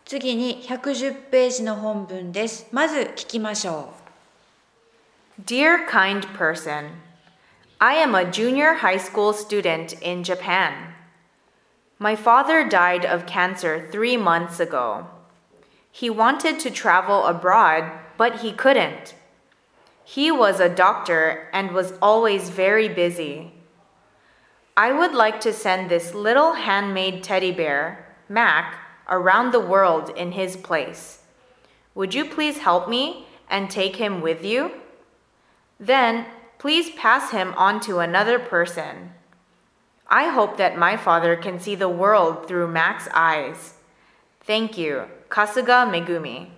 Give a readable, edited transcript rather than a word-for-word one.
次に110ページの本文です。まず聞きましょう。Dear kind person, I am a junior high school student in Japan. My father died of cancer 3 months ago. He wanted to travel abroad, but he couldn't. He was a doctor and was always very busy. I would like to send this little handmade teddy bear, Mac, around the world in his place. Would you please help me and take him with you? Then, please pass him on to another person. I hope that my father can see the world through Mac's eyes. Thank you, Kasuga Megumi.